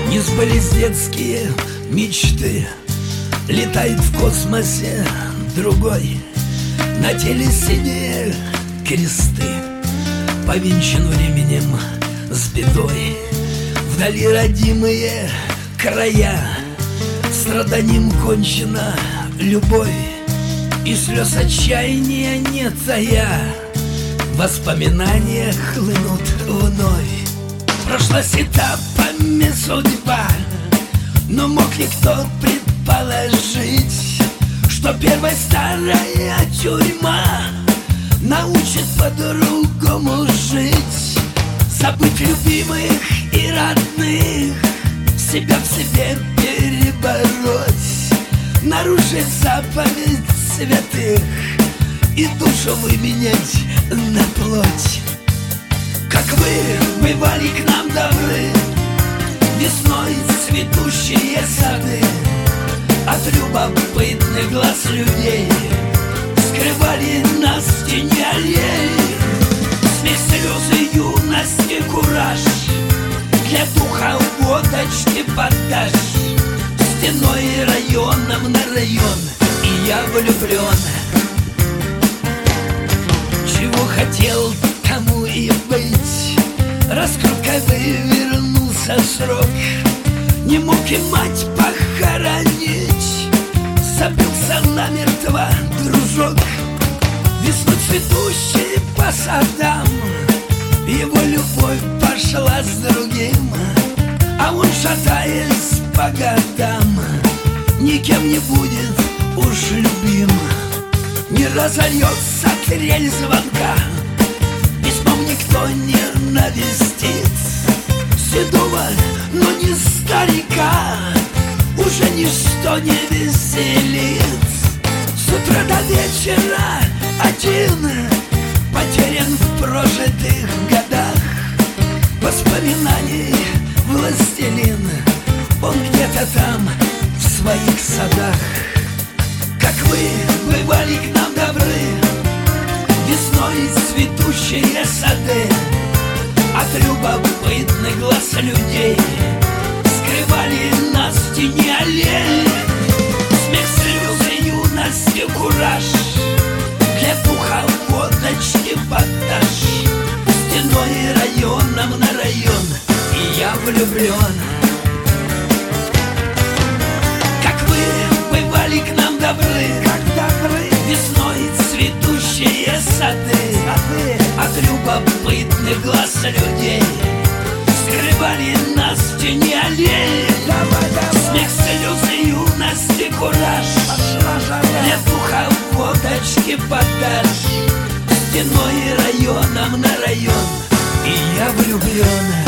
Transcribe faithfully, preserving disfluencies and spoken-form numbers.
Не сбылись детские мечты, летает в космосе другой. На теле синие кресты, повенчан временем с бедой. Вдали родимые края, страданием кончена любовь, и слез отчаяния не тая, воспоминания хлынут вновь. Прошлась этапами судьба, но мог ли кто предположить, что первая старая тюрьма научит по-другому жить, забыть любимых и родных, себя в себе перебороть, нарушить заповедь святых и душу выменять на плоть. Как вы бывали к нам добры, весной цветущие сады, от любопытных глаз людей скрывали нас в тени аллей. Смех, слезы, юности, кураж, для духа водочки подашь, стеной районом на район, и я влюблен. Чего хотел, тому и быть, раскруткой вывернулся срок. Не мог и мать похоронить, забился намертво дружок. Весной цветущий по садам, его любовь пошла с другим, а он, шатаясь по годам, никем не будет уж любим. Не разольется трель звонка, письмом никто не навестит седого, но не старика уже ничто не веселит. С утра до вечера один, потерян в прожитых годах, воспоминаний властелин, он где-то там в своих садах. Как вы бывали к нам добры, весной цветущие сады, от любопытных глаз людей скрывали нас в тени аллей. Смех, слезы, юности, кураж, для духа водочки подашь, стеной районом на район, и я влюблен. Как вы бывали к нам добры, как добры, весной цветущие сады, сады, от любопытных глаз людей скрывали нас в тени аллей. Давай, давай. Смех, слезы, юности, кураж, для духа водочки подашь, стеной районом на район, и я влюблен.